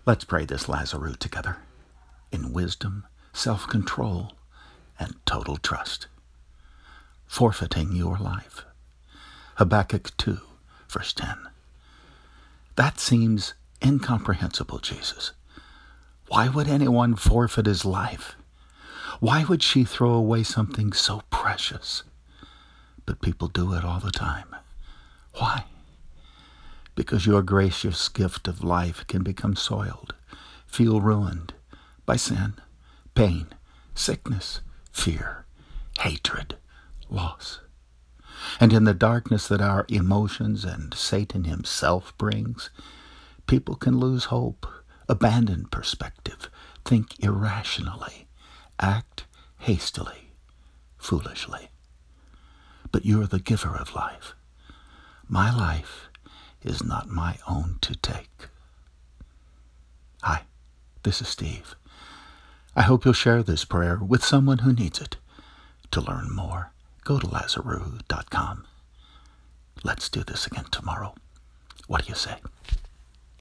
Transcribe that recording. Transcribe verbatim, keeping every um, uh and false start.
Let's pray this Lazarus together in wisdom, self-control, and total trust. Forfeiting your life. Habakkuk two, verse ten. That seems incomprehensible, Jesus. Why would anyone forfeit his life? Why would she throw away something so precious? But people do it all the time. Why? Because your gracious gift of life can become soiled, feel ruined by sin, pain, sickness, fear, hatred, loss. And in the darkness that our emotions and Satan himself brings, people can lose hope, abandon perspective, think irrationally, act hastily, foolishly. But you're the giver of life. My life is not my own to take. Hi, this is Steve. I hope you'll share this prayer with someone who needs it. To learn more, go to Lazarus dot com. Let's do this again tomorrow. What do you say?